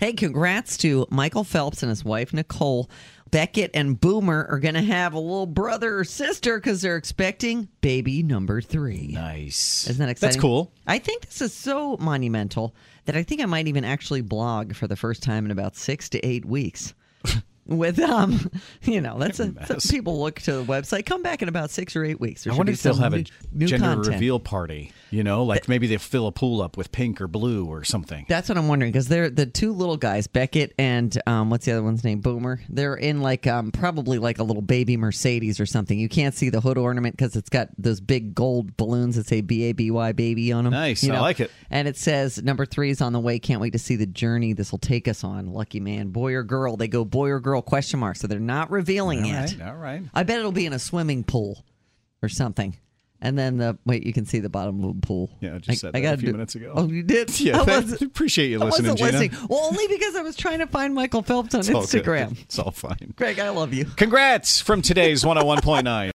Hey, congrats to Michael Phelps and his wife, Nicole. Beckett and Boomer are going to have a little brother or sister because they're expecting baby number 3. Nice. Isn't that exciting? That's cool. I think this is so monumental that I think I might even actually blog for the first time in about 6 to 8 weeks. With, that's people look to the website. Come back in about 6 or 8 weeks. I wonder if they'll have a new gender content. reveal party. Like maybe they fill a pool up with pink or blue or something. That's what I'm wondering, because they're the two little guys, Beckett and what's the other one's name? Boomer. They're in probably like a little baby Mercedes or something. You can't see the hood ornament because it's got those big gold balloons that say BABY baby on them. Nice. I like it. And it says number 3 is on the way. Can't wait to see the journey this will take us on. Lucky man. Boy or girl? They go boy or girl ? So they're not revealing yet. All right. I bet it'll be in a swimming pool or something. And then you can see the bottom of the pool. Yeah, I just said that a few minutes ago. Oh, you did? Yeah, appreciate you listening, Gina. Well, only because I was trying to find Michael Phelps on Instagram. It's all fine. Greg, I love you. Congrats from today's 101.9.